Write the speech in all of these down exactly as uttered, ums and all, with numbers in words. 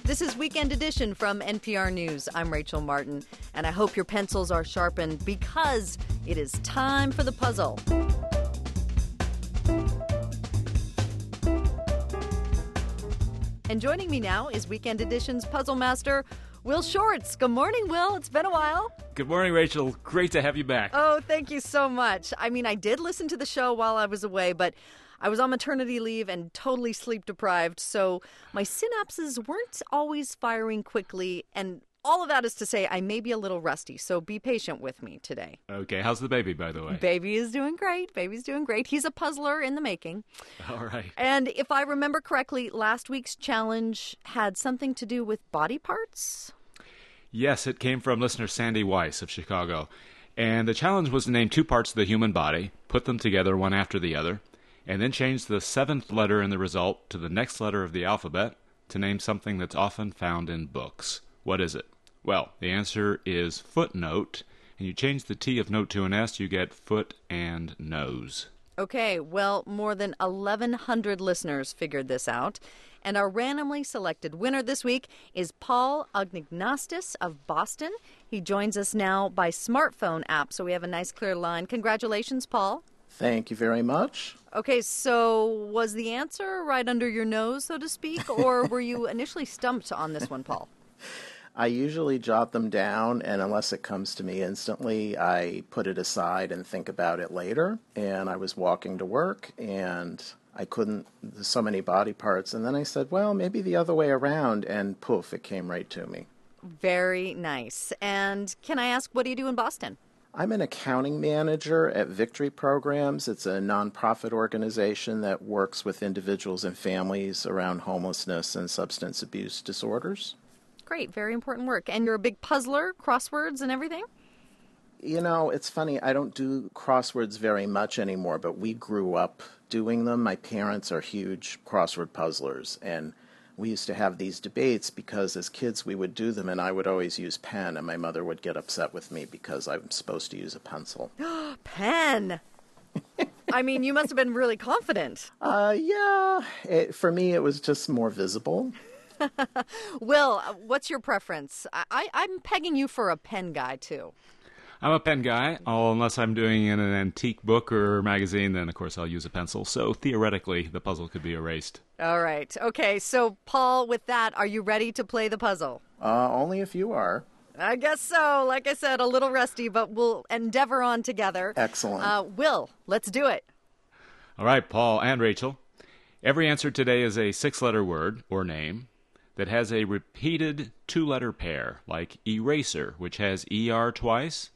This is Weekend Edition from N P R News. I'm Rachel Martin, and I hope your pencils are sharpened because it is time for the puzzle. And joining me now is Weekend Edition's puzzle master, Will Shortz. Good morning, Will. It's been a while. Good morning, Rachel. Great to have you back. Oh, thank you so much. I mean, I did listen to the show while I was away, but I was on maternity leave and totally sleep deprived, so my synapses weren't always firing quickly, and all of that is to say I may be a little rusty, so be patient with me today. Okay, how's the baby, by the way? Baby is doing great. Baby's doing great. He's a puzzler in the making. All right. And if I remember correctly, last week's challenge had something to do with body parts? Yes, it came from listener Sandy Weiss of Chicago. And the challenge was to name two parts of the human body, put them together one after the other, and then change the seventh letter in the result to the next letter of the alphabet to name something that's often found in books. What is it? Well, the answer is footnote, and you change the T of note to an S, you get foot and nose. Okay, well, more than eleven hundred listeners figured this out, and our randomly selected winner this week is Paul Agnignostis of Boston. He joins us now by smartphone app, so we have a nice clear line. Congratulations, Paul. Thank you very much. Okay, so was the answer right under your nose, so to speak, or were you initially stumped on this one, Paul? I usually jot them down, and unless it comes to me instantly, I put it aside and think about it later. And I was walking to work, and I couldn't, there's so many body parts. And then I said, well, maybe the other way around, and poof, it came right to me. Very nice. And can I ask, what do you do in Boston? I'm an accounting manager at Victory Programs. It's a nonprofit organization that works with individuals and families around homelessness and substance abuse disorders. Great, very important work. And you're a big puzzler, crosswords and everything? You know, it's funny, I don't do crosswords very much anymore, but we grew up doing them. My parents are huge crossword puzzlers, and we used to have these debates because as kids we would do them, and I would always use pen, and my mother would get upset with me because I'm supposed to use a pencil. Pen! I mean, you must have been really confident. Uh, yeah. It, for me, it was just more visible. Will, what's your preference? I, I, I'm pegging you for a pen guy, too. I'm a pen guy, all, unless I'm doing in an antique book or magazine, then of course I'll use a pencil. So theoretically, the puzzle could be erased. All right. Okay, so Paul, with that, are you ready to play the puzzle? Uh, only if you are. I guess so. Like I said, a little rusty, but we'll endeavor on together. Excellent. Uh, Will, let's do it. All right, Paul and Rachel. Every answer today is a six-letter word or name that has a repeated two-letter pair, like eraser, which has E R twice,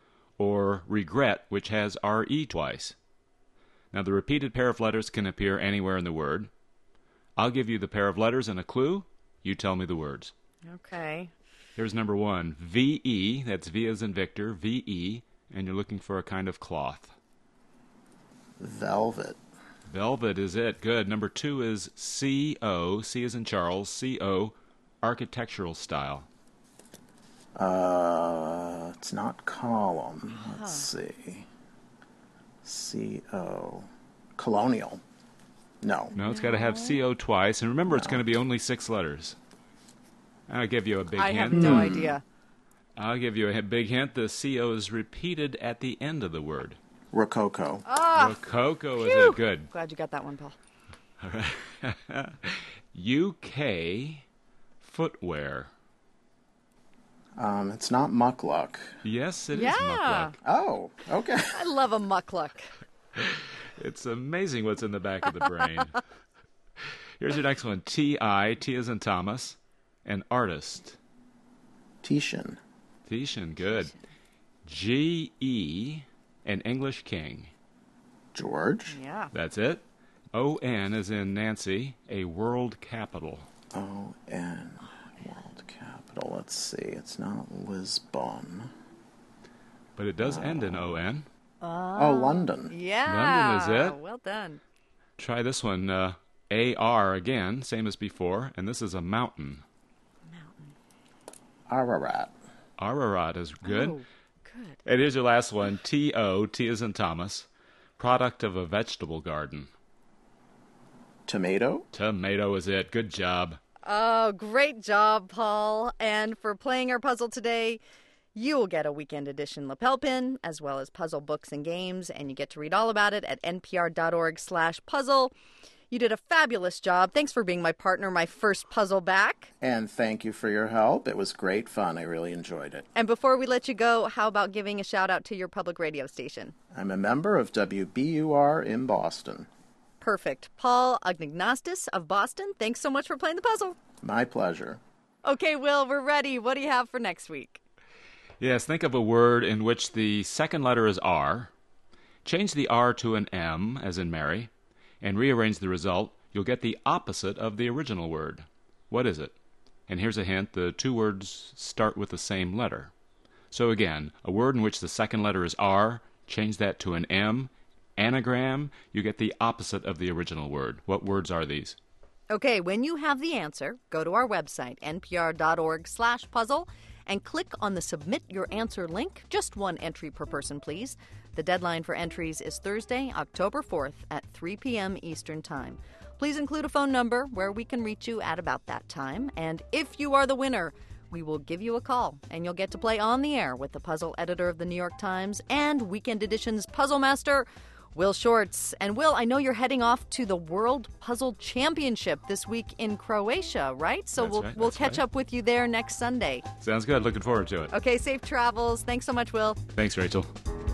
or regret, which has R E twice. Now, the repeated pair of letters can appear anywhere in the word. I'll give you the pair of letters and a clue. You tell me the words. Okay. Here's number one, V E, that's V as in Victor, V E, and you're looking for a kind of cloth. Velvet. Velvet is it. Good. Number two is C O, C as in Charles, C O, architectural style. Uh, it's not column. Let's see. C O. Colonial. No. No, it's got to have C O twice. And remember, no. It's going to be only six letters. I'll give you a big I hint. have no hmm. idea. I'll give you a big hint. The C O is repeated at the end of the word. Rococo. Ah, Rococo is phew. it. Good. Glad you got that one, Paul. All right. U K footwear. Um, it's not muckluck. Yes, it yeah. is muckluck. Oh, okay. I love a muckluck. It's amazing what's in the back of the brain. Here's your next one. T I, T as in Thomas, an artist. Titian. Titian, good. G E, an English king. George. Yeah. That's it. O N as in Nancy, a world capital. O N, world capital. Let's see. It's not Lisbon. But it does uh, end in O N. Uh, oh, London. Yeah. London is it. Well done. Try this one. Uh, A R again, same as before, and this is a mountain. Mountain. Ararat. Ararat is good. Oh, good. And here's your last one. T O, T as in Thomas, product of a vegetable garden. Tomato. Tomato is it. Good job. Oh, great job, Paul. And for playing our puzzle today, you will get a weekend edition lapel pin, as well as puzzle books and games, and you get to read all about it at npr.org slash puzzle. You did a fabulous job. Thanks for being my partner, my first puzzle back. And thank you for your help. It was great fun. I really enjoyed it. And before we let you go, how about giving a shout out to your public radio station? I'm a member of W B U R in Boston. Perfect. Paul Agnagnostis of Boston, thanks so much for playing the puzzle. My pleasure. Okay, Will, we're ready. What do you have for next week? Yes, think of a word in which the second letter is R. Change the R to an M, as in Mary, and rearrange the result. You'll get the opposite of the original word. What is it? And here's a hint. The two words start with the same letter. So again, a word in which the second letter is R, change that to an M. Anagram, you get the opposite of the original word. What words are these? Okay, when you have the answer, go to our website, npr.org slash puzzle, and click on the Submit Your Answer link. Just one entry per person, please. The deadline for entries is Thursday, October fourth at three p.m. Eastern Time. Please include a phone number where we can reach you at about that time. And if you are the winner, we will give you a call, and you'll get to play on the air with the puzzle editor of the New York Times and Weekend Edition's puzzle master, Will Shortz. And Will, I know you're heading off to the World Puzzle Championship this week in Croatia, right? So That's we'll right, we'll that's catch right. up with you there next Sunday. Sounds good. Looking forward to it. Okay, safe travels. Thanks so much, Will. Thanks, Rachel.